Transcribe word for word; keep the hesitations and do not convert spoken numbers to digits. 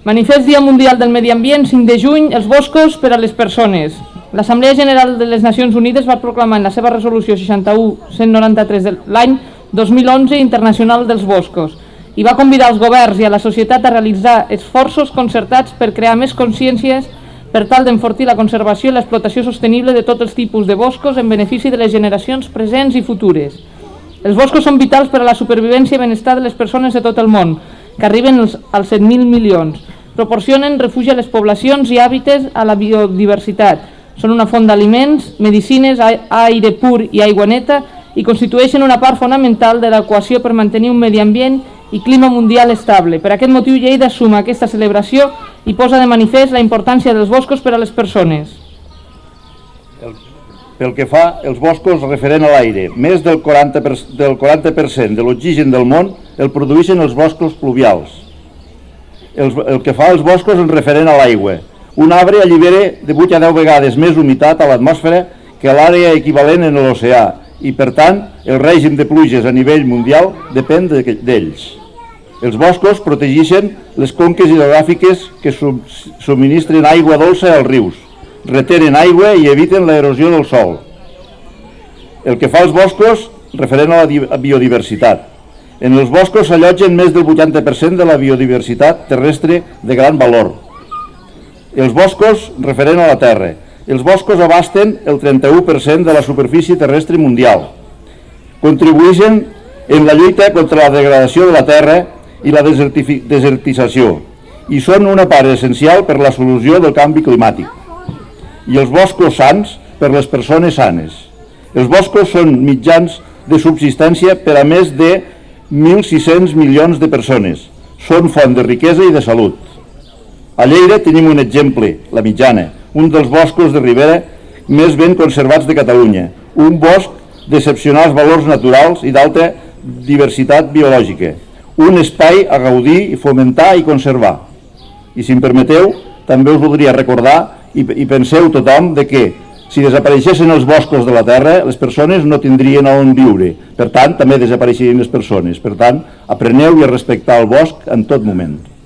Manifest Dia Mundial del Medi Ambient, cinc de juny, els boscos per a les persones. L'Assemblea General de les Nacions Unides va proclamar en la seva resolució seixanta-u cent noranta-tres de l'any dos mil onze Internacional dels Boscos i va convidar els governs i a la societat a realitzar esforços concertats per crear més consciències per tal d'enfortir la conservació i l'explotació sostenible de tots els tipus de boscos en benefici de les generacions presents i futures. Els boscos són vitals per a la supervivència i benestar de les persones de tot el món, que arriben als, als set mil milions. Proporcionen refugi a les poblacions i hàbitats a la biodiversitat. Són una font d'aliments, medicines, aire pur i aigua neta i constitueixen una part fonamental de l'equació per mantenir un medi ambient i clima mundial estable. Per aquest motiu, Lleida suma aquesta celebració i posa de manifest la importància dels boscos per a les persones. El, pel que fa els boscos referent a l'aire, més del quaranta per cent, del quaranta per cent de l'oxigen del món el produeixen els boscos pluvials. El, el que fa els boscos en referent a l'aigua. Un arbre allibera de vuit a deu vegades més humitat a l'atmosfera que l'àrea equivalent en l'oceà i, per tant, el règim de pluges a nivell mundial depèn d'ells. Els boscos protegeixen les conques hidrogràfiques que subministren aigua dolça als rius, retenen aigua i eviten l'erosió del sòl. El que fa els boscos referent a la biodiversitat. En els boscos s'allotgen més del vuitanta per cent de la biodiversitat terrestre de gran valor. Els boscos referent a la terra. Els boscos abasten el trenta-u per cent de la superfície terrestre mundial. Contribueixen en la lluita contra la degradació de la terra i la desertització i són una part essencial per la solució del canvi climàtic. I els boscos sans per les persones sanes. Els boscos són mitjans de subsistència per a més de mil sis-cents milions de persones. Són font de riquesa i de salut. A Lleida tenim un exemple, la Mitjana, un dels boscos de ribera més ben conservats de Catalunya. Un bosc d'excepcionals valors naturals i d'alta diversitat biològica. Un espai a gaudir i fomentar i conservar. I si em permeteu, també us voldria recordar i, i penseu tothom de que si desapareixessin els boscos de la terra, les persones no tindrien on viure. Per tant, també desapareixerien les persones. Per tant, apreneu a respectar el bosc en tot moment.